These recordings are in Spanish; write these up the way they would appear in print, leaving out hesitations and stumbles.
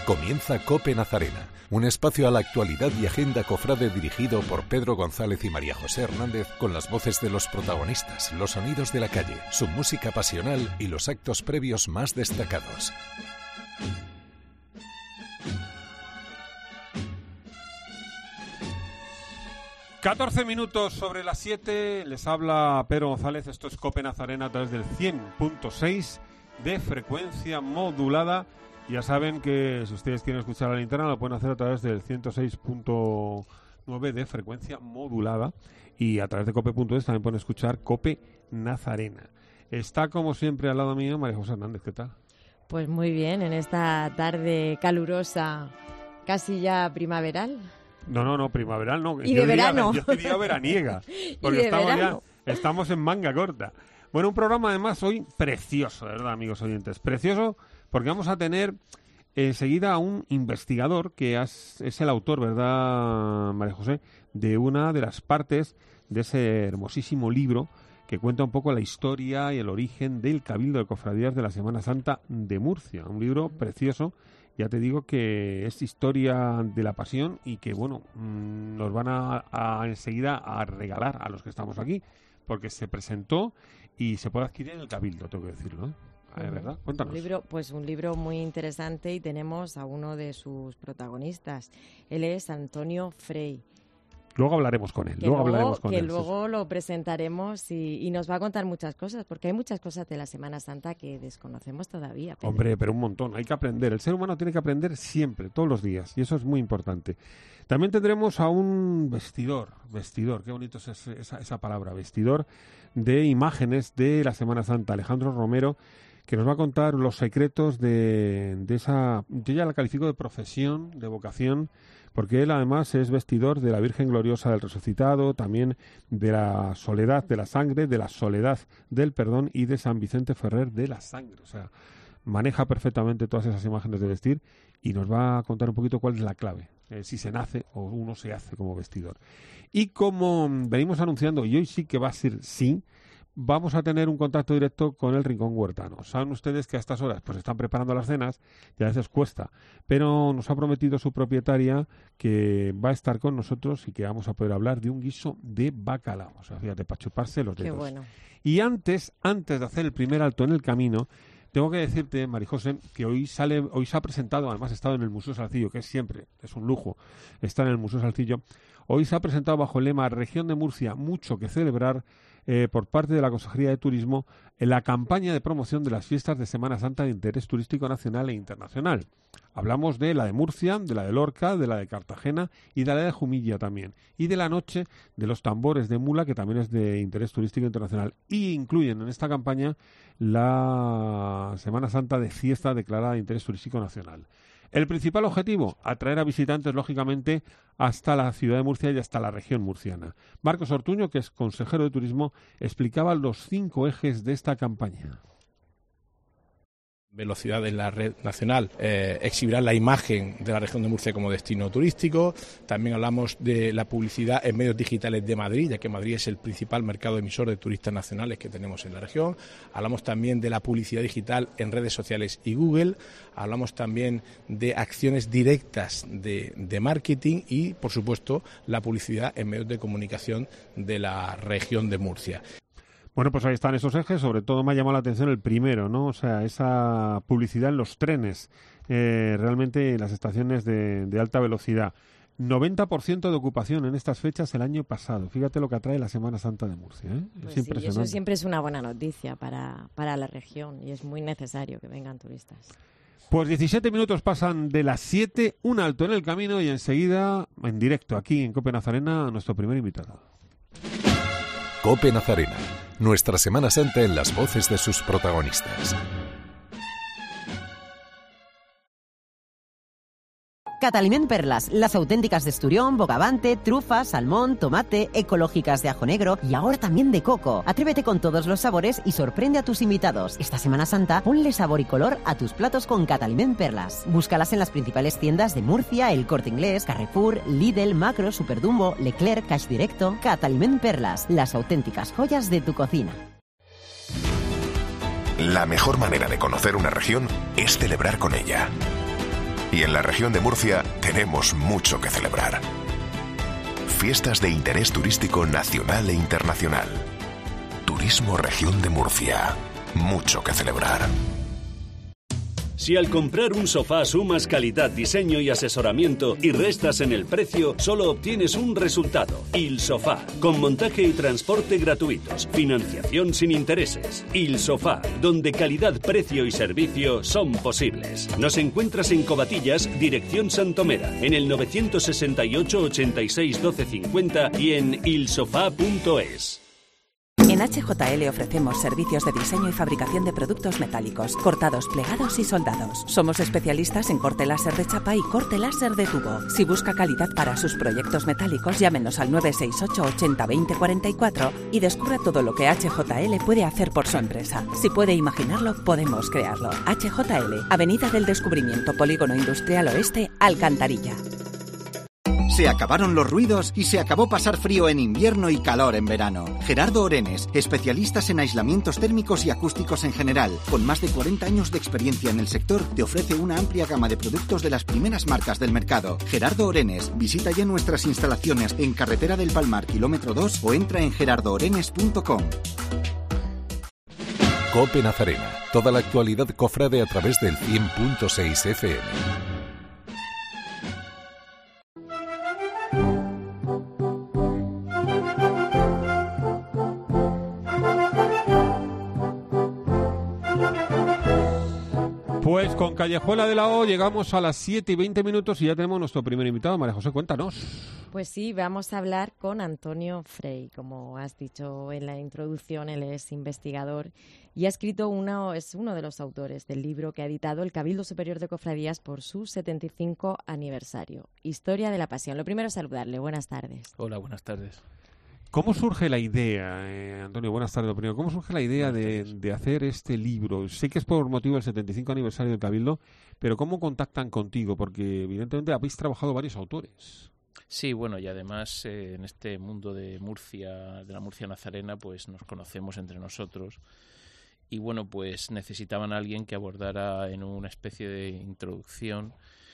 Comienza COPE Nazarena, un espacio a la actualidad y agenda cofrade dirigido por Pedro González y María José Hernández, con las voces de los protagonistas, los sonidos de la calle, su música pasional y los actos previos más destacados. ...14 minutos sobre las 7... les habla Pedro González. Esto es COPE Nazarena a través del 100.6 de frecuencia modulada. Ya saben que si ustedes quieren escuchar la linterna lo pueden hacer a través del 106.9 de frecuencia modulada, y a través de cope.es también pueden escuchar COPE Nazarena. Está como siempre al lado mío María José Hernández. ¿Qué tal? Pues muy bien, en esta tarde calurosa, casi ya primaveral. No, primaveral no. Y de verano. Yo diría veraniega, porque estamos en manga corta. Bueno, un programa además hoy precioso, de verdad, amigos oyentes. Precioso porque vamos a tener enseguida a un investigador que es el autor, ¿verdad, María José?, de una de las partes de ese hermosísimo libro que cuenta un poco la historia y el origen del Cabildo de Cofradías de la Semana Santa de Murcia. Un libro precioso. Ya te digo que es historia de la pasión y que, bueno, nos van a enseguida a regalar a los que estamos aquí, porque se presentó y se puede adquirir en el Cabildo, tengo que decirlo, ¿eh? ¿Verdad? Cuéntanos. Un libro muy interesante, y tenemos a uno de sus protagonistas. Él es Antonio Frey. Luego hablaremos con él. Luego lo presentaremos y nos va a contar muchas cosas, porque hay muchas cosas de la Semana Santa que desconocemos todavía. Pedro. Hombre, pero un montón. Hay que aprender. El ser humano tiene que aprender siempre, todos los días, y eso es muy importante. También tendremos a un vestidor. Qué bonito es esa palabra, vestidor de imágenes de la Semana Santa. Alejandro Romero, que nos va a contar los secretos de esa... Yo ya la califico de profesión, de vocación, porque él además es vestidor de la Virgen Gloriosa del Resucitado, también de la Soledad de la Sangre, de la Soledad del Perdón y de San Vicente Ferrer de la Sangre. O sea, maneja perfectamente todas esas imágenes de vestir y nos va a contar un poquito cuál es la clave, si se nace o uno se hace como vestidor. Y como venimos anunciando, y hoy sí que va a ser sí, vamos a tener un contacto directo con el Rincón Huertano. Saben ustedes que a estas horas pues están preparando las cenas y a veces cuesta, pero nos ha prometido su propietaria que va a estar con nosotros y que vamos a poder hablar de un guiso de bacalao. O sea, fíjate, para chuparse los dedos. Qué bueno. Y antes de hacer el primer alto en el camino, tengo que decirte, Marijose, que hoy se ha presentado, además ha estado en el Museo Salcillo, que siempre es un lujo estar en el Museo Salcillo. Hoy se ha presentado bajo el lema Región de Murcia, mucho que celebrar, por parte de la Consejería de Turismo, en la campaña de promoción de las fiestas de Semana Santa de interés turístico nacional e internacional. Hablamos de la de Murcia, de la de Lorca, de la de Cartagena y de la de Jumilla también. Y de la noche de los tambores de Mula, que también es de interés turístico internacional. Y incluyen en esta campaña la Semana Santa de Fiesta declarada de interés turístico nacional. El principal objetivo, atraer a visitantes, lógicamente, hasta la ciudad de Murcia y hasta la región murciana. Marcos Ortuño, que es consejero de Turismo, explicaba los 5 ejes de esta campaña. Velocidad en la red nacional, exhibirá la imagen de la región de Murcia como destino turístico. También hablamos de la publicidad en medios digitales de Madrid, ya que Madrid es el principal mercado emisor de turistas nacionales que tenemos en la región. Hablamos también de la publicidad digital en redes sociales y Google. Hablamos también de acciones directas de marketing y, por supuesto, la publicidad en medios de comunicación de la región de Murcia. Bueno, pues ahí están esos ejes. Sobre todo me ha llamado la atención el primero, ¿no? O sea, esa publicidad en los trenes, realmente en las estaciones de alta velocidad. 90% de ocupación en estas fechas el año pasado. Fíjate lo que atrae la Semana Santa de Murcia, ¿eh? Pues es impresionante. Eso siempre es una buena noticia para la región, y es muy necesario que vengan turistas. Pues 17 minutos pasan de las 7, un alto en el camino y enseguida, en directo aquí en COPE Nazarena, nuestro primer invitado. COPE Nazarena, nuestra Semana Santa en las voces de sus protagonistas. Cataliment Perlas, las auténticas de esturión, bogavante, trufa, salmón, tomate, ecológicas de ajo negro y ahora también de coco. Atrévete con todos los sabores y sorprende a tus invitados. Esta Semana Santa, ponle sabor y color a tus platos con Cataliment Perlas. Búscalas en las principales tiendas de Murcia, El Corte Inglés, Carrefour, Lidl, Macro, Superdumbo, Leclerc, Cash Directo. Cataliment Perlas, las auténticas joyas de tu cocina. La mejor manera de conocer una región es celebrar con ella. Y en la región de Murcia tenemos mucho que celebrar. Fiestas de interés turístico nacional e internacional. Turismo Región de Murcia. Mucho que celebrar. Si al comprar un sofá sumas calidad, diseño y asesoramiento y restas en el precio, solo obtienes un resultado. Il Sofá, con montaje y transporte gratuitos, financiación sin intereses. Il Sofá, donde calidad, precio y servicio son posibles. Nos encuentras en Covatillas, dirección Santomera, en el 968 86 12 50 y en ilsofá.es. En HJL ofrecemos servicios de diseño y fabricación de productos metálicos, cortados, plegados y soldados. Somos especialistas en corte láser de chapa y corte láser de tubo. Si busca calidad para sus proyectos metálicos, llámenos al 968 80 20 44 y descubra todo lo que HJL puede hacer por su empresa. Si puede imaginarlo, podemos crearlo. HJL, Avenida del Descubrimiento, Polígono Industrial Oeste, Alcantarilla. Se acabaron los ruidos y se acabó pasar frío en invierno y calor en verano. Gerardo Orenes, especialistas en aislamientos térmicos y acústicos en general, con más de 40 años de experiencia en el sector, te ofrece una amplia gama de productos de las primeras marcas del mercado. Gerardo Orenes, visita ya nuestras instalaciones en Carretera del Palmar, kilómetro 2 o entra en gerardoorenes.com. COPE Nazarena. Toda la actualidad cofrade a través del 100.6 FM. Pues con Callejuela de la O llegamos a las 7:20 y ya tenemos nuestro primer invitado. María José, cuéntanos. Pues sí, vamos a hablar con Antonio Frey. Como has dicho en la introducción, él es investigador y ha escrito es uno de los autores del libro que ha editado el Cabildo Superior de Cofradías por su 75 aniversario. Historia de la Pasión. Lo primero es saludarle. Buenas tardes. Hola, buenas tardes. ¿Cómo surge la idea, Antonio? Buenas tardes. Primero, ¿cómo surge la idea de hacer este libro? Sé que es por motivo del 75 aniversario del Cabildo, pero ¿cómo contactan contigo? Porque evidentemente habéis trabajado varios autores. Sí, bueno, y además en este mundo de Murcia, de la Murcia nazarena, pues nos conocemos entre nosotros. Y bueno, pues necesitaban a alguien que abordara en una especie de introducción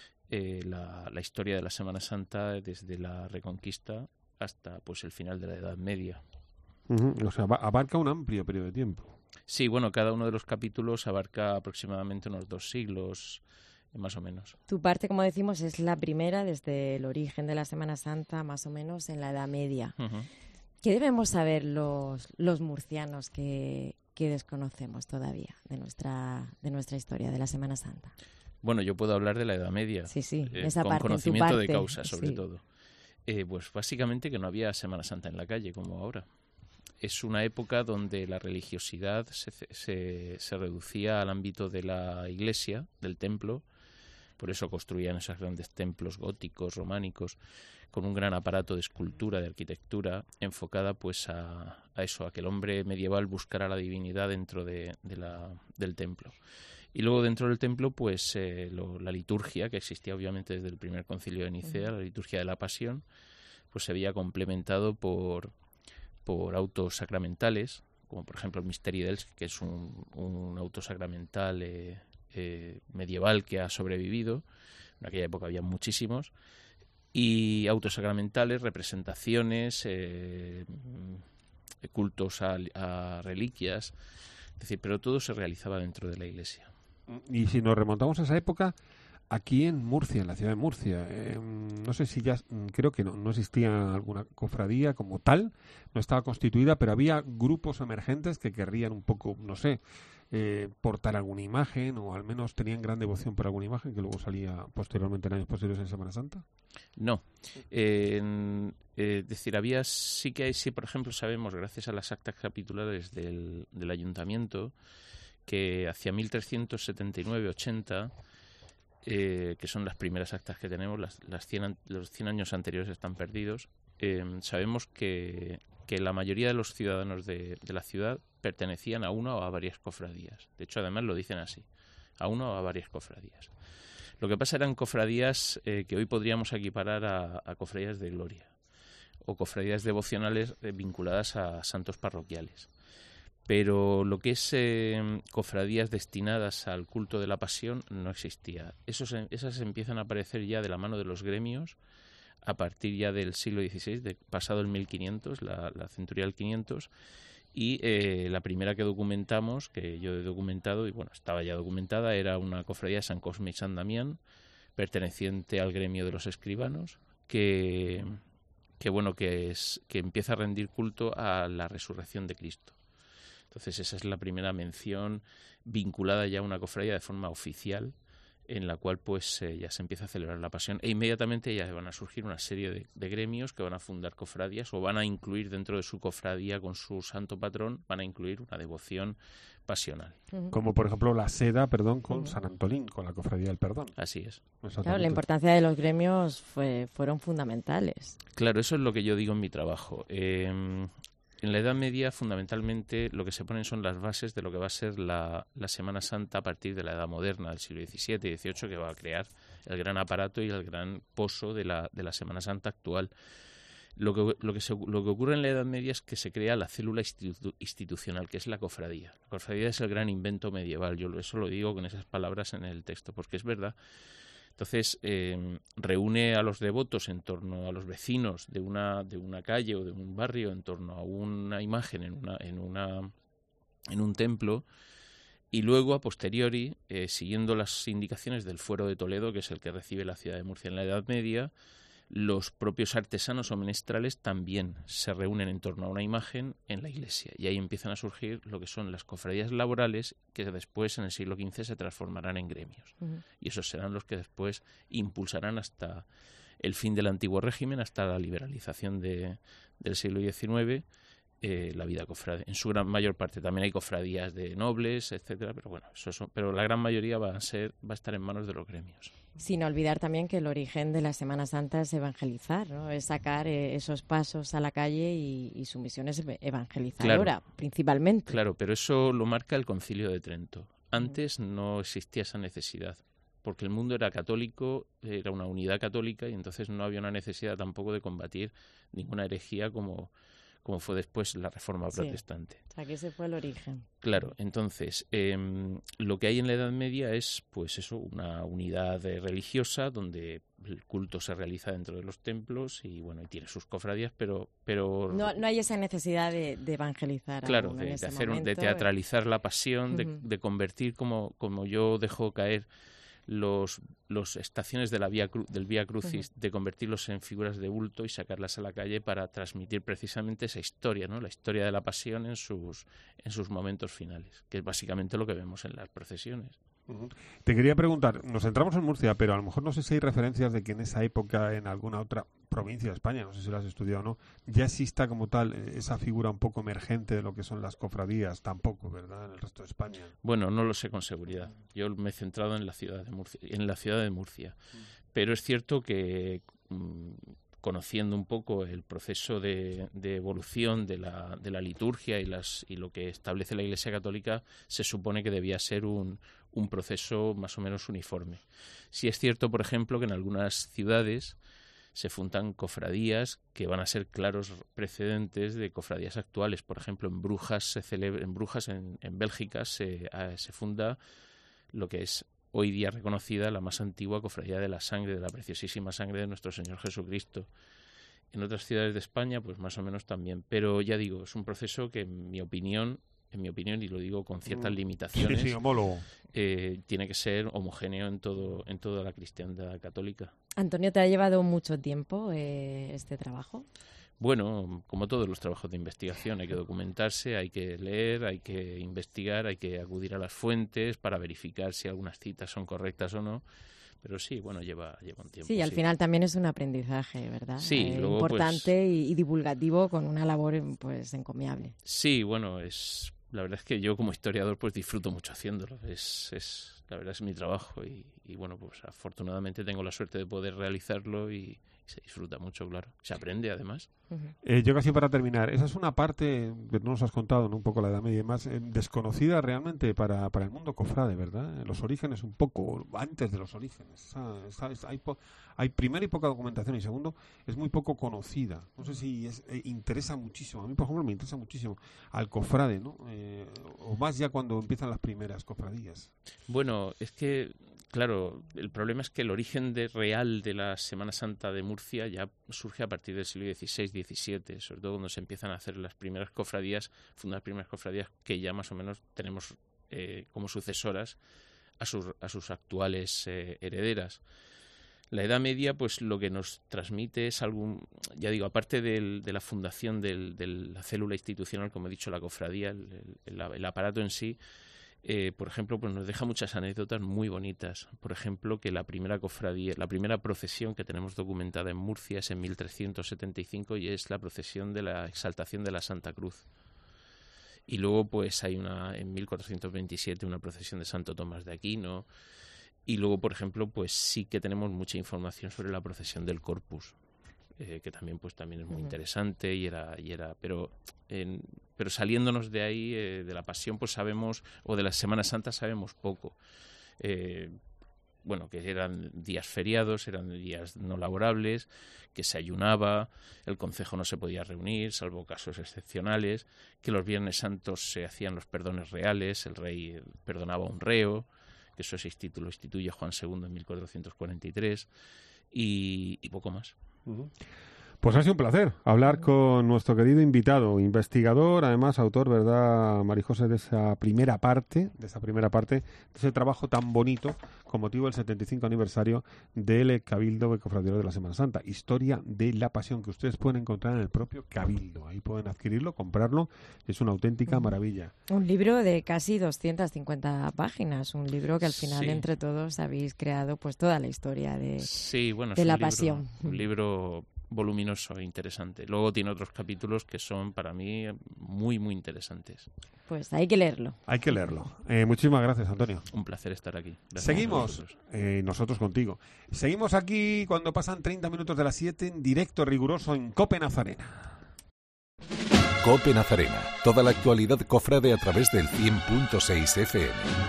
la historia de la Semana Santa desde la Reconquista hasta pues el final de la Edad Media. O sea, abarca un amplio periodo de tiempo. Sí, bueno, cada uno de los capítulos abarca aproximadamente unos 2 siglos, más o menos. Tu parte, como decimos, es la primera desde el origen de la Semana Santa, más o menos en la Edad Media. Uh-huh. ¿Qué debemos saber los murcianos que desconocemos todavía de nuestra historia de la Semana Santa? Bueno, yo puedo hablar de la Edad Media. Sí, esa con parte, conocimiento tu de parte, causa, sobre sí. todo. Pues básicamente que no había Semana Santa en la calle como ahora. Es una época donde la religiosidad se reducía al ámbito de la iglesia, del templo. Por eso construían esos grandes templos góticos, románicos, con un gran aparato de escultura, de arquitectura, enfocada pues a eso, a que el hombre medieval buscara la divinidad dentro del templo. Y luego dentro del templo, pues la liturgia, que existía obviamente desde el primer concilio de Nicea, la liturgia de la Pasión, pues se veía complementado por autos sacramentales, como por ejemplo el Misteri d'Elx, que es un auto sacramental medieval que ha sobrevivido. En aquella época había muchísimos. Y autos sacramentales, representaciones, cultos a reliquias, es decir, pero todo se realizaba dentro de la iglesia. Y si nos remontamos a esa época, aquí en Murcia, en la ciudad de Murcia, no sé si ya, creo que no existía alguna cofradía como tal, no estaba constituida, pero había grupos emergentes que querrían un poco, no sé, portar alguna imagen, o al menos tenían gran devoción por alguna imagen que luego salía posteriormente, en años posteriores, en Semana Santa. No. Decir, sí, por ejemplo, sabemos, gracias a las actas capitulares del ayuntamiento, que hacia 1379-80, que son las primeras actas que tenemos, los 100 años anteriores están perdidos, sabemos que la mayoría de los ciudadanos de la ciudad pertenecían a una o a varias cofradías. De hecho, además lo dicen así, a una o a varias cofradías. Lo que pasa eran cofradías que hoy podríamos equiparar a cofradías de gloria o cofradías devocionales vinculadas a santos parroquiales. pero lo que es cofradías destinadas al culto de la pasión no existía. Esas empiezan a aparecer ya de la mano de los gremios a partir ya del siglo XVI, pasado el 1500, la centuria del 500, y la primera que documentamos, que yo he documentado, y bueno, estaba ya documentada, era una cofradía de San Cosme y San Damián, perteneciente al gremio de los escribanos, que empieza a rendir culto a la resurrección de Cristo. Entonces esa es la primera mención vinculada ya a una cofradía de forma oficial, en la cual pues ya se empieza a celebrar la pasión, e inmediatamente ya van a surgir una serie de gremios que van a fundar cofradías o van a incluir dentro de su cofradía con su santo patrón, van a incluir una devoción pasional. Como por ejemplo la seda, con San Antolín, con la cofradía del perdón. Así es. Claro, la importancia de los gremios fueron fundamentales. Claro, eso es lo que yo digo en mi trabajo. En la Edad Media, fundamentalmente, lo que se ponen son las bases de lo que va a ser la Semana Santa a partir de la Edad Moderna, del siglo XVII y XVIII, que va a crear el gran aparato y el gran poso de la Semana Santa actual. Lo que ocurre en la Edad Media es que se crea la célula institucional, que es la cofradía. La cofradía es el gran invento medieval. Yo eso lo digo con esas palabras en el texto, porque es verdad. Entonces, reúne a los devotos en torno a los vecinos de una calle o de un barrio, en torno a una imagen en un templo, y luego, a posteriori, siguiendo las indicaciones del Fuero de Toledo, que es el que recibe la ciudad de Murcia en la Edad Media, los propios artesanos o menestrales también se reúnen en torno a una imagen en la iglesia, y ahí empiezan a surgir lo que son las cofradías laborales, que después en el siglo XV se transformarán en gremios. Y esos serán los que después impulsarán hasta el fin del antiguo régimen, hasta la liberalización del siglo XIX, la vida cofrade. En su gran mayor parte también hay cofradías de nobles, etcétera, pero bueno, pero la gran mayoría va a estar en manos de los gremios. Sin olvidar también que el origen de la Semana Santa es evangelizar, ¿no? Es sacar esos pasos a la calle y su misión es evangelizadora, principalmente. Claro, pero eso lo marca el Concilio de Trento. Antes no existía esa necesidad, porque el mundo era católico, era una unidad católica, y entonces no había una necesidad tampoco de combatir ninguna herejía como fue después la Reforma Protestante. O sea, que ese fue el origen. Claro, entonces, lo que hay en la Edad Media es, pues eso, una unidad religiosa donde el culto se realiza dentro de los templos y, bueno, y tiene sus cofradías, pero no hay esa necesidad de evangelizar. Claro, de teatralizar la pasión, de convertir, como yo dejo caer los estaciones de del Vía Crucis, de convertirlos en figuras de bulto y sacarlas a la calle para transmitir precisamente esa historia, ¿no? La historia de la pasión en sus momentos finales, que es básicamente lo que vemos en las procesiones. Te quería preguntar, nos centramos en Murcia, pero a lo mejor no sé si hay referencias de que en esa época, en alguna otra provincia de España, no sé si lo has estudiado o no, ya exista como tal esa figura un poco emergente de lo que son las cofradías, tampoco, ¿verdad?, en el resto de España. Bueno, no lo sé con seguridad. Yo me he centrado en la ciudad de Murcia. Pero es cierto que conociendo un poco el proceso de evolución de la liturgia y lo que establece la Iglesia Católica, se supone que debía ser un proceso más o menos uniforme. Sí es cierto, por ejemplo, que en algunas ciudades se fundan cofradías que van a ser claros precedentes de cofradías actuales. Por ejemplo, en Brujas en Bélgica se funda lo que es hoy día reconocida la más antigua cofradía de la sangre, de la preciosísima sangre de nuestro Señor Jesucristo. En otras ciudades de España, pues más o menos también. Pero ya digo, es un proceso que en mi opinión, y lo digo con ciertas limitaciones, tiene que ser homogéneo en toda la cristiandad católica. Antonio, ¿te ha llevado mucho tiempo este trabajo? Bueno, como todos los trabajos de investigación, hay que documentarse, hay que leer, hay que investigar, hay que acudir a las fuentes para verificar si algunas citas son correctas o no. Pero sí, bueno, lleva un tiempo. Sí, al final también es un aprendizaje, ¿verdad? Sí, luego, importante y divulgativo, con una labor pues encomiable. Sí, bueno, la verdad es que yo como historiador pues disfruto mucho haciéndolo. la verdad es mi trabajo y bueno, pues afortunadamente tengo la suerte de poder realizarlo y se disfruta mucho, claro. Se aprende, además. Yo casi para terminar, esa es una parte que no nos has contado, ¿no? Un poco la Edad Media y más, desconocida realmente para el mundo cofrade, ¿verdad? Los orígenes, un poco antes de los orígenes. Hay primero y poca documentación y segundo, es muy poco conocida. No sé si interesa muchísimo. A mí, por ejemplo, me interesa muchísimo al cofrade, ¿no? O más ya cuando empiezan las primeras cofradías. Bueno, es que, claro, el problema es que el origen real de la Semana Santa de Murcia ya surge a partir del siglo XVI, XVII, sobre todo cuando se empiezan a hacer las primeras cofradías, fundar primeras cofradías que ya más o menos tenemos como sucesoras a sus actuales herederas. La Edad Media, pues lo que nos transmite es ya digo, aparte de la fundación de la célula institucional, como he dicho, la cofradía, el aparato en sí, por ejemplo, pues nos deja muchas anécdotas muy bonitas. Por ejemplo, que la primera cofradía, la primera procesión que tenemos documentada en Murcia es en 1375 y es la procesión de la Exaltación de la Santa Cruz. Y luego pues hay en 1427 una procesión de Santo Tomás de Aquino. Y luego, por ejemplo, pues sí que tenemos mucha información sobre la procesión del Corpus, que también es muy interesante pero saliéndonos de ahí, de la Pasión, pues sabemos, o de la Semana Santa sabemos poco. Bueno, que eran días feriados, eran días no laborables, que se ayunaba, el concejo no se podía reunir, salvo casos excepcionales, que los Viernes Santos se hacían los perdones reales, el rey perdonaba a un reo, que eso lo instituye Juan II en 1443, y poco más. Pues ha sido un placer hablar con nuestro querido invitado, investigador, además autor, ¿verdad, Marijose, de esa primera parte, de ese trabajo tan bonito con motivo del 75 aniversario del Cabildo Cofradiero de la Semana Santa, Historia de la Pasión, que ustedes pueden encontrar en el propio Cabildo. Ahí pueden adquirirlo, comprarlo, es una auténtica maravilla. Un libro de casi 250 páginas, un libro que al final entre todos habéis creado pues toda la historia de la Pasión. Un libro voluminoso e interesante. Luego tiene otros capítulos que son para mí muy, muy interesantes. Pues hay que leerlo. Hay que leerlo. Muchísimas gracias, Antonio. Un placer estar aquí. Gracias. Seguimos, nosotros contigo. Seguimos aquí cuando pasan 30 minutos de las 7 en directo riguroso en COPE Nazarena. COPE Nazarena. Toda la actualidad cofrade a través del 100.6 FM.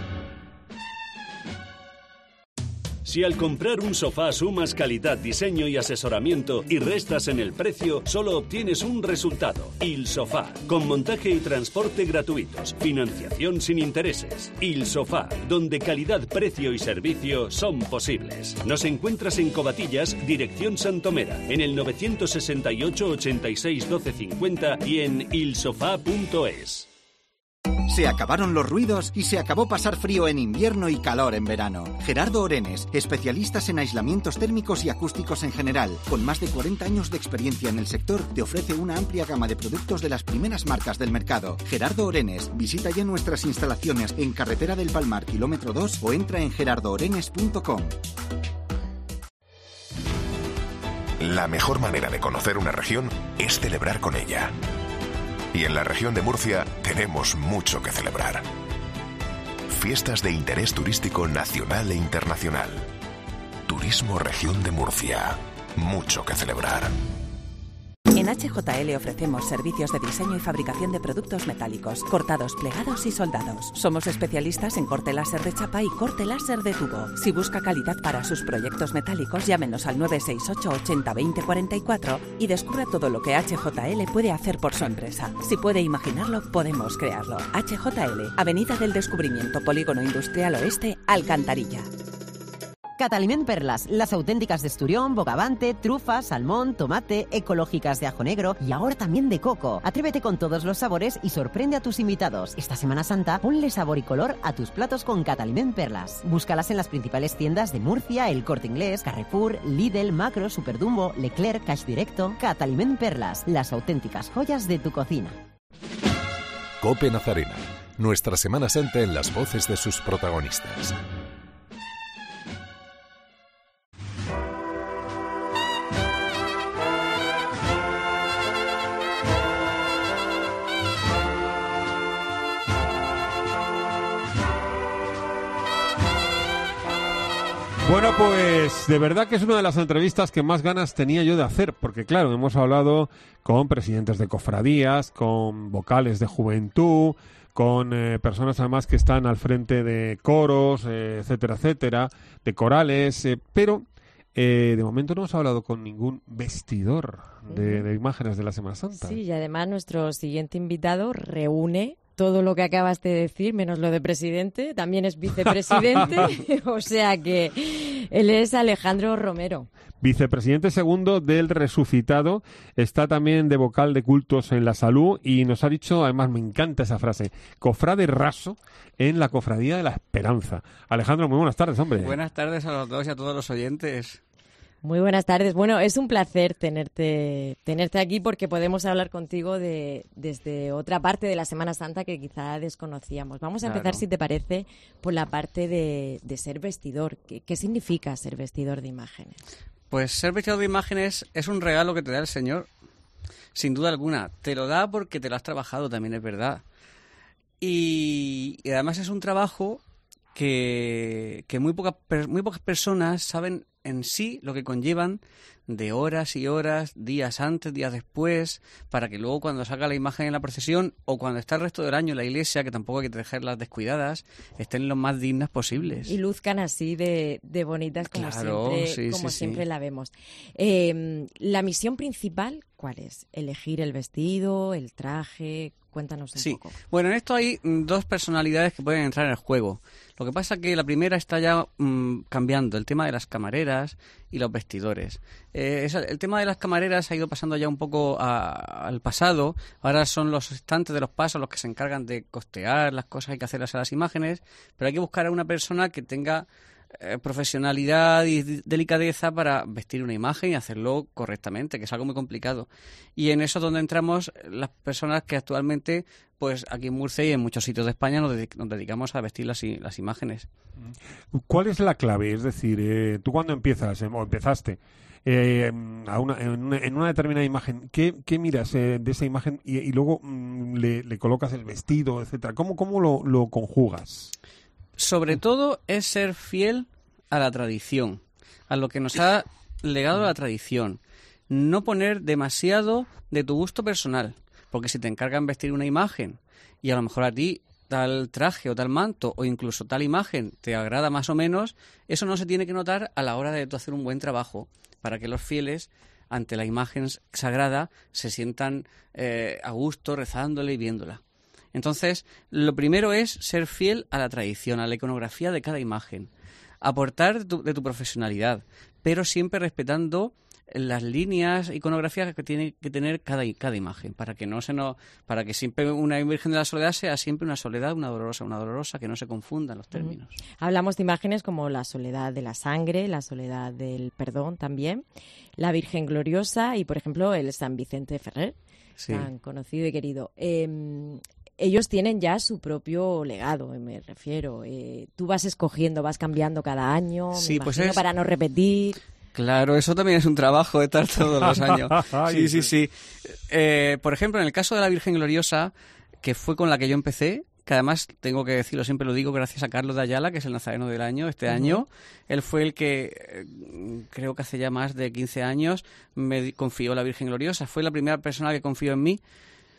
Si al comprar un sofá sumas calidad, diseño y asesoramiento y restas en el precio, solo obtienes un resultado. Il Sofá, con montaje y transporte gratuitos, financiación sin intereses. Il Sofá, donde calidad, precio y servicio son posibles. Nos encuentras en Covatillas, dirección Santomera, en el 968 86 12 50 y en ilsofá.es. Se acabaron los ruidos y se acabó pasar frío en invierno y calor en verano. Gerardo Orenes, especialistas en aislamientos térmicos y acústicos en general, con más de 40 años de experiencia en el sector, te ofrece una amplia gama de productos de las primeras marcas del mercado. Gerardo Orenes, visita ya nuestras instalaciones en Carretera del Palmar, kilómetro 2 o entra en gerardoorenes.com. La mejor manera de conocer una región es celebrar con ella. Y en la región de Murcia tenemos mucho que celebrar. Fiestas de interés turístico nacional e internacional. Turismo Región de Murcia. Mucho que celebrar. En HJL ofrecemos servicios de diseño y fabricación de productos metálicos, cortados, plegados y soldados. Somos especialistas en corte láser de chapa y corte láser de tubo. Si busca calidad para sus proyectos metálicos, llámenos al 968 80 20 44 y descubra todo lo que HJL puede hacer por su empresa. Si puede imaginarlo, podemos crearlo. HJL, Avenida del Descubrimiento, Polígono Industrial Oeste, Alcantarilla. Cataliment Perlas, las auténticas de esturión, bogavante, trufa, salmón, tomate, ecológicas de ajo negro y ahora también de coco. Atrévete con todos los sabores y sorprende a tus invitados. Esta Semana Santa, ponle sabor y color a tus platos con Cataliment Perlas. Búscalas en las principales tiendas de Murcia, El Corte Inglés, Carrefour, Lidl, Macro, Superdumbo, Leclerc, Cash Directo. Cataliment Perlas, las auténticas joyas de tu cocina. COPE Nazarena, nuestra Semana Santa en las voces de sus protagonistas. Bueno, pues de verdad que es una de las entrevistas que más ganas tenía yo de hacer, porque claro, hemos hablado con presidentes de cofradías, con vocales de juventud, con personas además que están al frente de coros, etcétera, etcétera, de corales, pero de momento no hemos hablado con ningún vestidor de imágenes de la Semana Santa. Sí, y además nuestro siguiente invitado reúne todo lo que acabas de decir, menos lo de presidente, también es vicepresidente, o sea que él es Alejandro Romero. Vicepresidente segundo del Resucitado, está también de vocal de cultos en la salud y nos ha dicho, además me encanta esa frase, cofrade raso en la Cofradía de la Esperanza. Alejandro, muy buenas tardes, hombre. Buenas tardes a los dos y a todos los oyentes. Muy buenas tardes. Bueno, es un placer tenerte aquí porque podemos hablar contigo desde otra parte de la Semana Santa que quizá desconocíamos. Vamos a empezar, si te parece, por la parte de ser vestidor. ¿Qué significa ser vestidor de imágenes? Pues ser vestidor de imágenes es un regalo que te da el Señor, sin duda alguna. Te lo da porque te lo has trabajado, también es verdad. Y además es un trabajo que muy pocas personas saben en sí lo que conllevan de horas y horas, días antes, días después, para que luego cuando salga la imagen en la procesión o cuando está el resto del año en la iglesia, que tampoco hay que dejarlas descuidadas, estén lo más dignas posibles. Y luzcan así de bonitas como siempre la vemos. La misión principal, ¿cuál es? ¿Elegir el vestido, el traje? Cuéntanos un poco. Bueno, en esto hay dos personalidades que pueden entrar en el juego. Lo que pasa es que la primera está ya cambiando, el tema de las camareras y los vestidores. El tema de las camareras ha ido pasando ya un poco al pasado. Ahora son los estantes de los pasos los que se encargan de costear las cosas, hay que hacerlas a las imágenes, pero hay que buscar a una persona que tenga profesionalidad y delicadeza para vestir una imagen y hacerlo correctamente, que es algo muy complicado. Y en eso es donde entramos las personas que actualmente, pues aquí en Murcia y en muchos sitios de España nos dedicamos a vestir las imágenes. ¿Cuál es la clave? Es decir, tú cuando empiezas o empezaste en una determinada imagen, ¿qué miras de esa imagen y luego le colocas el vestido, etcétera? ¿Cómo lo conjugas? Sobre todo es ser fiel a la tradición, a lo que nos ha legado la tradición. No poner demasiado de tu gusto personal, porque si te encargan vestir una imagen y a lo mejor a ti tal traje o tal manto o incluso tal imagen te agrada más o menos, eso no se tiene que notar a la hora de tú hacer un buen trabajo, para que los fieles ante la imagen sagrada se sientan a gusto rezándole y viéndola. Entonces, lo primero es ser fiel a la tradición, a la iconografía de cada imagen, aportar de tu profesionalidad, pero siempre respetando las líneas iconográficas que tiene que tener cada imagen, para que siempre una Virgen de la Soledad sea siempre una soledad, una dolorosa, que no se confundan los términos. Hablamos de imágenes como la soledad de la sangre, la soledad del perdón también, la Virgen Gloriosa y, por ejemplo, el San Vicente Ferrer, tan conocido y querido. Ellos tienen ya su propio legado, me refiero. Tú vas escogiendo, vas cambiando cada año, para no repetir. Claro, eso también es un trabajo de estar todos los años. Sí. Por ejemplo, en el caso de la Virgen Gloriosa, que fue con la que yo empecé, que además, tengo que decirlo, siempre lo digo, gracias a Carlos de Ayala, que es el nazareno del año, año. Él fue el que, creo que hace ya más de 15 años, me confió la Virgen Gloriosa. Fue la primera persona que confió en mí.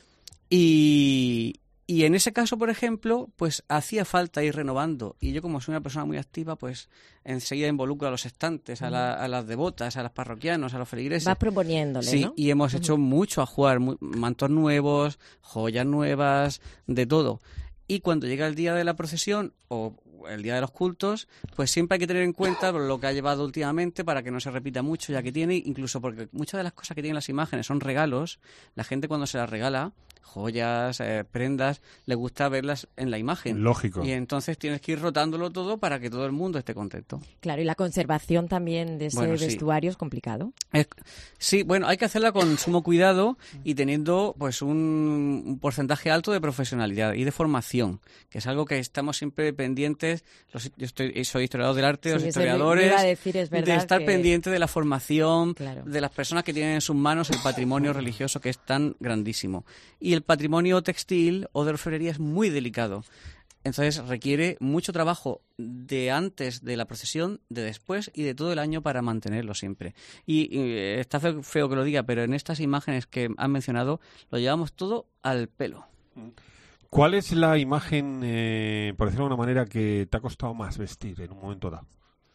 Y en ese caso, por ejemplo, pues hacía falta ir renovando. Y yo, como soy una persona muy activa, pues enseguida involucro a los estantes, a las devotas, a los parroquianos, a los feligreses. Vas proponiéndole, sí, ¿no? Y hemos hecho mucho a jugar, mantos nuevos, joyas nuevas, de todo. Y cuando llega el día de la procesión o el día de los cultos, pues siempre hay que tener en cuenta lo que ha llevado últimamente para que no se repita mucho, ya que tiene, incluso porque muchas de las cosas que tienen las imágenes son regalos. La gente cuando se las regala, joyas, prendas, le gusta verlas en la imagen. Lógico. Y entonces tienes que ir rotándolo todo para que todo el mundo esté contento. Claro, y la conservación también de ese vestuario es complicado. Sí, bueno, hay que hacerla con sumo cuidado y teniendo pues un porcentaje alto de profesionalidad y de formación, que es algo que estamos siempre pendientes. Soy historiador del arte, los historiadores, de estar pendiente de la formación, de las personas que tienen en sus manos el patrimonio religioso, que es tan grandísimo. Y el patrimonio textil o de orfebrería es muy delicado. Entonces requiere mucho trabajo de antes de la procesión, de después y de todo el año para mantenerlo siempre. Y está feo que lo diga, pero en estas imágenes que han mencionado lo llevamos todo al pelo. ¿Cuál es la imagen, por decirlo de alguna manera, que te ha costado más vestir en un momento dado?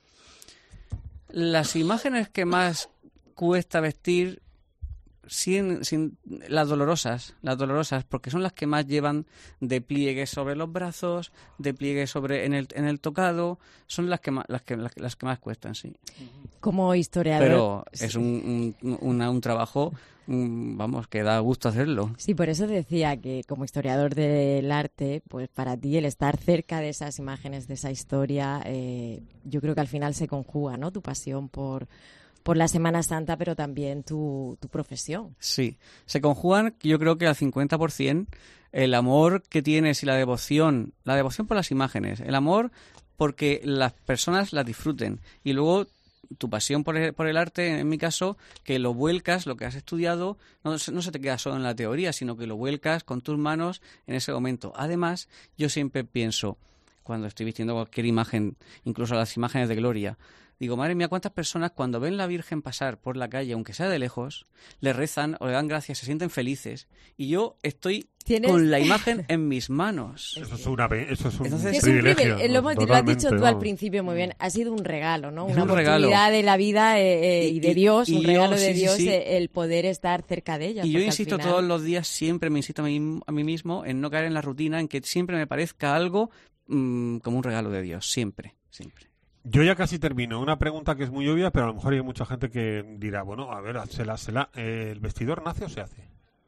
Las imágenes que más cuesta vestir, sin las dolorosas, porque son las que más llevan de pliegues sobre los brazos, de pliegues en el tocado, son las que más cuestan, sí. Como historiador. Pero es un trabajo, vamos, que da gusto hacerlo. Sí, por eso decía que como historiador del arte, pues para ti el estar cerca de esas imágenes, de esa historia, yo creo que al final se conjuga, ¿no? Tu pasión por la Semana Santa, pero también tu profesión. Sí, se conjugan, yo creo que al 50%, el amor que tienes y la devoción por las imágenes, el amor porque las personas las disfruten, y luego tu pasión por el arte, en mi caso, que lo vuelcas, lo que has estudiado, no se te queda solo en la teoría, sino que lo vuelcas con tus manos en ese momento. Además, yo siempre pienso, cuando estoy vistiendo cualquier imagen, incluso las imágenes de Gloria, digo, madre mía, cuántas personas cuando ven la Virgen pasar por la calle, aunque sea de lejos, le rezan o le dan gracias, se sienten felices. Y yo estoy con la imagen en mis manos. Eso es un Entonces, privilegio. Lo has dicho tú al principio muy bien. Ha sido un regalo, ¿no? Una oportunidad de la vida y de Dios, un regalo de Dios, el poder estar cerca de ellas. Y yo insisto todos los días, siempre me insisto a mí mismo en no caer en la rutina, en que siempre me parezca algo como un regalo de Dios. Siempre. Yo ya casi termino. Una pregunta que es muy obvia, pero a lo mejor hay mucha gente que dirá, bueno, a ver, ¿el vestidor nace o se hace?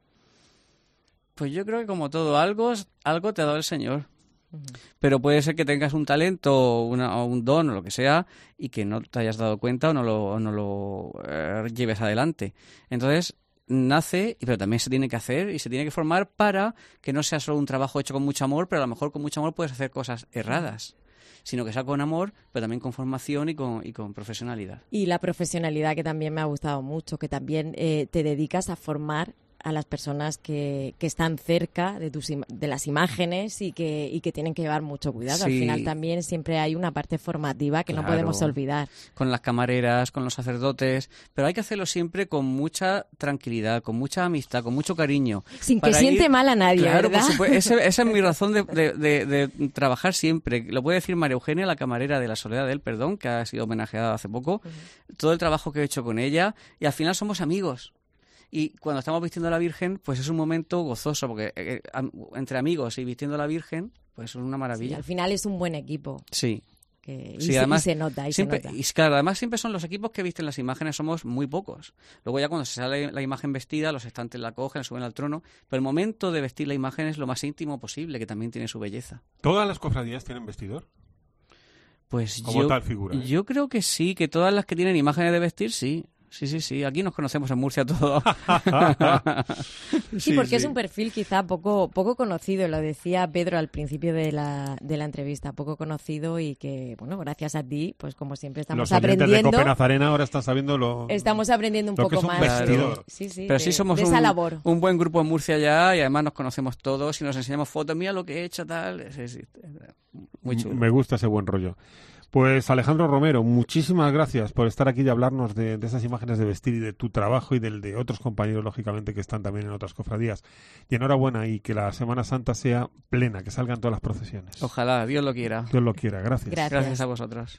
Pues yo creo que como todo, algo te ha dado el Señor. Pero puede ser que tengas un talento o un don o lo que sea y que no te hayas dado cuenta o no lo lleves adelante. Entonces nace, pero también se tiene que hacer y se tiene que formar para que no sea solo un trabajo hecho con mucho amor, pero a lo mejor con mucho amor puedes hacer cosas erradas, sino que sea con amor, pero también con formación y con profesionalidad. Y la profesionalidad, que también me ha gustado mucho, que también te dedicas a formar a las personas que están cerca de las imágenes y que tienen que llevar mucho cuidado. Sí. Al final también siempre hay una parte formativa que no podemos olvidar. Con las camareras, con los sacerdotes, pero hay que hacerlo siempre con mucha tranquilidad, con mucha amistad, con mucho cariño. Sin que siente mal a nadie, claro, ¿verdad? Por supuesto, esa es mi razón de trabajar siempre. Lo puede decir María Eugenia, la camarera de la Soledad del Perdón, que ha sido homenajeada hace poco. Todo el trabajo que he hecho con ella, y al final somos amigos. Y cuando estamos vistiendo a la Virgen, pues es un momento gozoso, porque entre amigos y vistiendo a la Virgen, pues es una maravilla. Sí, al final es un buen equipo. Sí. Además, se nota. Y claro, además siempre son los equipos que visten las imágenes, somos muy pocos. Luego ya cuando se sale la imagen vestida, los estantes la cogen, la suben al trono, pero el momento de vestir la imagen es lo más íntimo posible, que también tiene su belleza. ¿Todas las cofradías tienen vestidor? Pues tal figura, yo creo que sí, que todas las que tienen imágenes de vestir, sí. Sí, aquí nos conocemos en Murcia todos. Sí, porque es un perfil quizá poco conocido, lo decía Pedro al principio de la entrevista, poco conocido, y que, bueno, gracias a ti, pues como siempre estamos aprendiendo. Los oyentes de Cope Nazarena ahora están sabiendo estamos aprendiendo un poco más. Vestidor. Sí, pero sí somos esa labor. Un buen grupo en Murcia ya, y además nos conocemos todos y nos enseñamos fotos, mira lo que he hecho, tal. Muy chulo. Me gusta ese buen rollo. Pues Alejandro Romero, muchísimas gracias por estar aquí y hablarnos de esas imágenes de vestir y de tu trabajo y del de otros compañeros, lógicamente, que están también en otras cofradías. Y enhorabuena, y que la Semana Santa sea plena, que salgan todas las procesiones. Ojalá, Dios lo quiera. Dios lo quiera, gracias. Gracias a vosotros.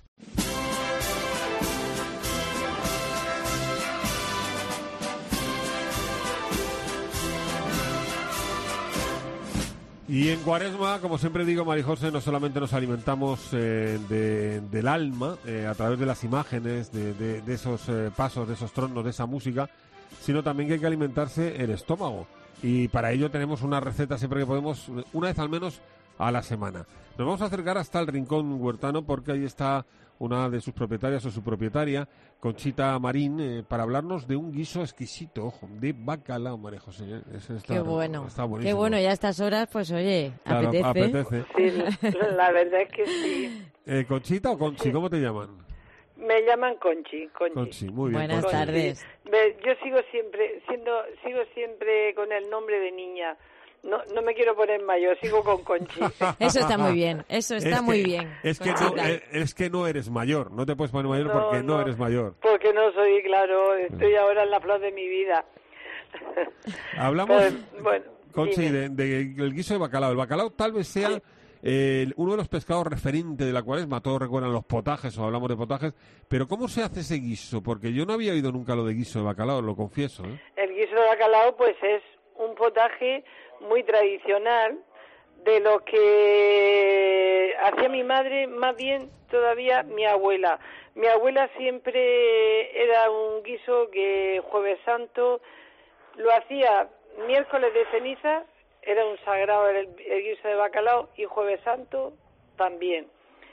Y en Cuaresma, como siempre digo, María José, no solamente nos alimentamos del alma a través de las imágenes, de esos pasos, de esos tronos, de esa música, sino también que hay que alimentarse el estómago. Y para ello tenemos una receta siempre que podemos, una vez al menos a la semana. Nos vamos a acercar hasta el Rincón Huertano, porque ahí está una de sus propietarias o su propietaria, Conchita Marín, para hablarnos de un guiso exquisito, ojo, de bacalao, María José. Qué bueno, está buenísimo. Qué bueno, ya a estas horas, pues oye, claro, apetece. Sí, la verdad es que sí. ¿Conchita o Conchi? ¿Cómo te llaman? Me llaman Conchi. Conchi, muy bien. Buenas tardes. Yo sigo siempre con el nombre de niña. No me quiero poner mayor, sigo con Conchi. Eso está muy bien, eso está muy bien. Es que no eres mayor, no te puedes poner mayor porque no eres mayor. Porque no soy, claro, estoy ahora en la flor de mi vida. Hablamos, pues, bueno, Conchi, del guiso de bacalao. El bacalao tal vez sea uno de los pescados referentes de la Cuaresma. Todos recuerdan los potajes o hablamos de potajes, pero ¿cómo se hace ese guiso? Porque yo no había oído nunca lo de guiso de bacalao, lo confieso. El guiso de bacalao pues es un potaje muy tradicional, de lo que hacía mi madre, más bien todavía mi abuela. Mi abuela siempre era un guiso que Jueves Santo lo hacía miércoles de ceniza, era un sagrado el guiso de bacalao, y Jueves Santo también.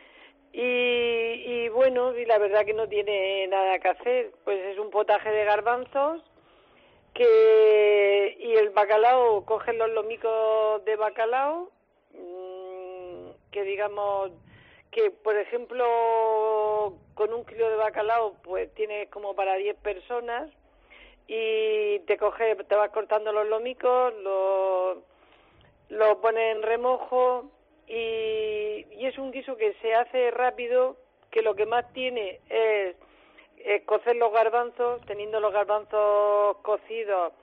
Y bueno, y la verdad que no tiene nada que hacer, pues es un potaje de garbanzos, y el bacalao, cogen los lomicos de bacalao, que digamos que, por ejemplo, con 1 kilo de bacalao pues tienes como para 10 personas, y te vas cortando los lomicos, lo pones en remojo, y es un guiso que se hace rápido, que lo que más tiene es cocer los garbanzos. Teniendo los garbanzos cocidos,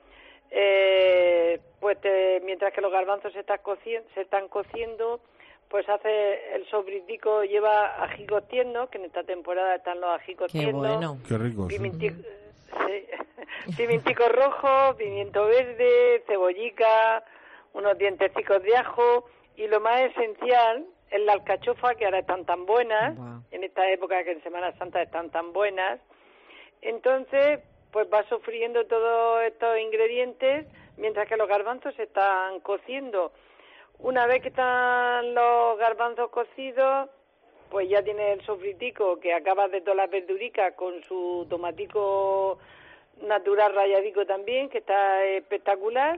mientras que los garbanzos se están cociendo, pues hace el sofritico, lleva ajicos tiernos, que en esta temporada están los ajicos tiernos. Bueno. Qué rico. Pimientico rojo, pimiento verde, cebollica, unos dientecicos de ajo, y lo más esencial es la alcachofa, que ahora están tan buenas, en esta época que en Semana Santa están tan buenas. Entonces, pues va sofriendo todos estos ingredientes mientras que los garbanzos se están cociendo. Una vez que están los garbanzos cocidos, pues ya tienes el sofritico, que acabas de todas las verduricas, con su tomatico natural ralladico también, que está espectacular.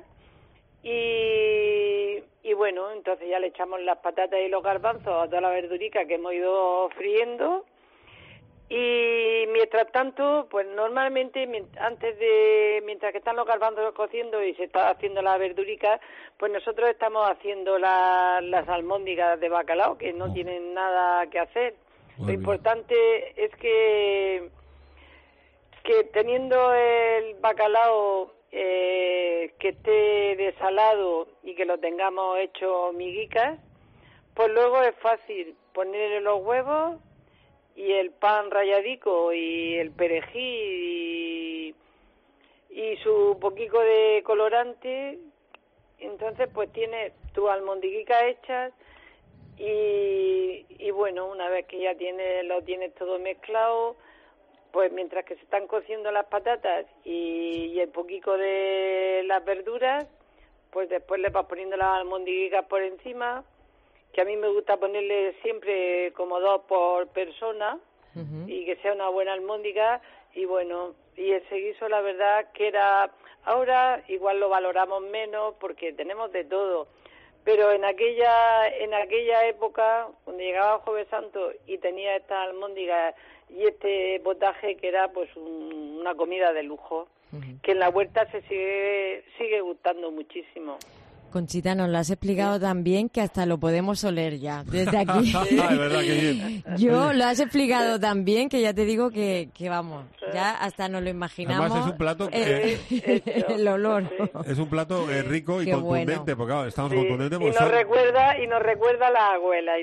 Y bueno, entonces ya le echamos las patatas y los garbanzos a toda la verdurica que hemos ido friendo. Y mientras tanto, pues normalmente mientras que están los garbanzos cociendo y se está haciendo la verdurica, pues nosotros estamos haciendo las almóndigas de bacalao, que no tienen nada que hacer. Lo importante es que teniendo el bacalao que esté desalado y que lo tengamos hecho miguicas, pues luego es fácil ponerle los huevos y el pan ralladico y el perejil y su poquito de colorante. Entonces pues tienes tus almondiguitas hechas, y bueno, una vez que ya lo tienes todo mezclado, pues mientras que se están cociendo las patatas y el poquito de las verduras, pues después le vas poniendo las almondiguitas por encima, que a mí me gusta ponerle siempre como 2 por persona, y que sea una buena almóndiga. Y bueno, y ese guiso la verdad que ahora igual lo valoramos menos porque tenemos de todo, pero en aquella época, cuando llegaba Jueves Santo y tenía estas almóndigas y este potaje, que era pues una comida de lujo, que en la huerta se sigue gustando muchísimo. Conchita, nos lo has explicado tan bien que hasta lo podemos oler ya, desde aquí. Es verdad, que bien. Yo lo has explicado tan bien que ya te digo que vamos, ya hasta nos lo imaginamos. Además es un plato el olor. Es un plato rico y Qué contundente, bueno. porque claro, estamos contundentes. Y nos recuerda a la abuela,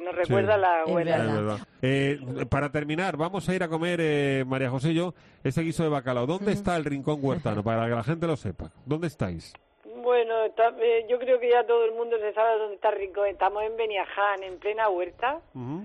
Es verdad. Para terminar, vamos a ir a comer, María José y yo, ese guiso de bacalao. ¿Dónde está el Rincón Huertano? Para que la gente lo sepa. ¿Dónde estáis? Bueno, yo creo que ya todo el mundo se sabe dónde está el rincón. Estamos en Beniaján, en plena huerta.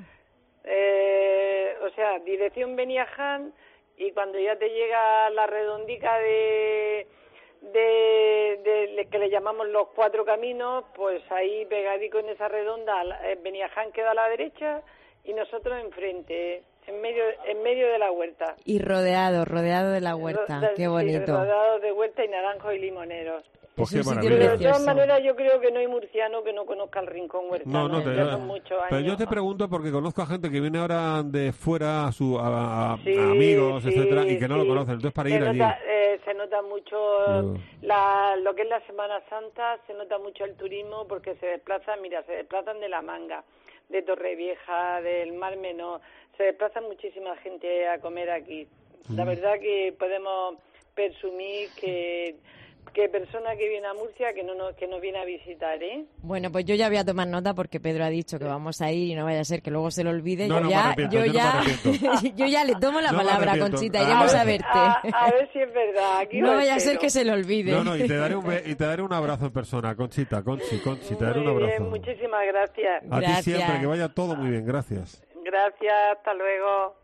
O sea, dirección Beniaján, y cuando ya te llega la redondica de que le llamamos los 4 caminos, pues ahí pegadico en esa redonda, Beniaján queda a la derecha y nosotros enfrente, en medio de la huerta. Y rodeado de la huerta, qué bonito. Sí, rodeado de huerta y naranjos y limoneros. Pues qué Pero de todas maneras yo creo que no hay murciano que no conozca el Rincón Huertano. Son muchos años. Pero yo te pregunto porque conozco a gente que viene ahora de fuera, a amigos, etcétera, y que no lo conocen. Entonces para ir allí. se nota mucho lo que es la Semana Santa, se nota mucho el turismo porque se desplazan de La Manga, de Torrevieja, del Mar Menor, se desplaza muchísima gente a comer aquí. La verdad que podemos presumir que persona que viene a Murcia que nos viene a visitar, ¿eh? Bueno, pues yo ya voy a tomar nota porque Pedro ha dicho que vamos a ir y no vaya a ser que luego se lo olvide. Yo ya le tomo la palabra, Conchita, iremos a verte. A ver si es verdad. Aquí no vaya a ser que se lo olvide. No, y te daré un abrazo en persona, Conchi, te daré un abrazo. Bien, muchísimas gracias. A ti siempre, que vaya todo muy bien, gracias. Gracias, hasta luego.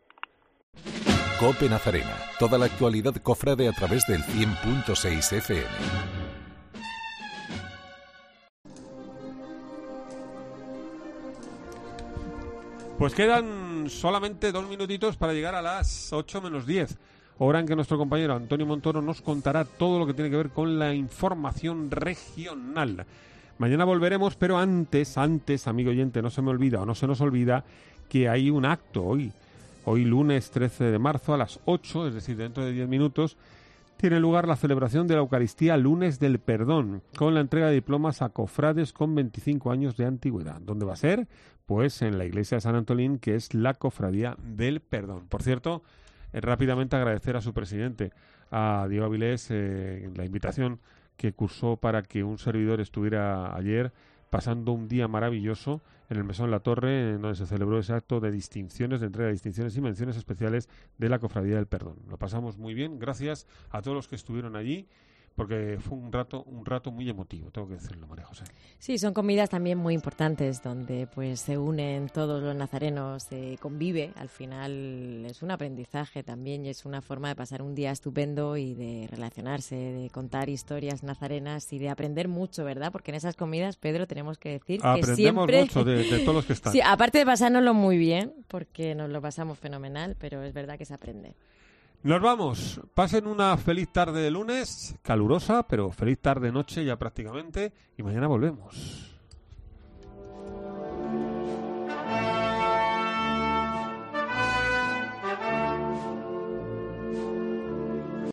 COPE Nazarena. Toda la actualidad cofrade a través del 100.6 FM. Pues quedan solamente 2 minutitos para llegar a las 8 menos 10. Hora en que nuestro compañero Antonio Montoro nos contará todo lo que tiene que ver con la información regional. Mañana volveremos, pero antes, amigo oyente, no se nos olvida que hay un acto hoy. Hoy lunes 13 de marzo a las 8, es decir, dentro de 10 minutos, tiene lugar la celebración de la Eucaristía Lunes del Perdón, con la entrega de diplomas a cofrades con 25 años de antigüedad. ¿Dónde va a ser? Pues en la iglesia de San Antolín, que es la Cofradía del Perdón. Por cierto, rápidamente agradecer a su presidente, a Diego Avilés, la invitación que cursó para que un servidor estuviera ayer pasando un día maravilloso en el Mesón La Torre, en donde se celebró ese acto de distinciones, de entrega de distinciones y menciones especiales de la Cofradía del Perdón. Lo pasamos muy bien, gracias a todos los que estuvieron allí, porque fue un rato muy emotivo, tengo que decirlo, María José. Sí, son comidas también muy importantes, donde pues se unen todos los nazarenos, se convive, al final es un aprendizaje también y es una forma de pasar un día estupendo y de relacionarse, de contar historias nazarenas y de aprender mucho, ¿verdad? Porque en esas comidas, Pedro, tenemos que decir que siempre... Aprendemos mucho de todos los que están. Sí, aparte de pasárnoslo muy bien, porque nos lo pasamos fenomenal, pero es verdad que se aprende. Nos vamos. Pasen una feliz tarde de lunes, calurosa, pero feliz tarde-noche ya prácticamente, y mañana volvemos.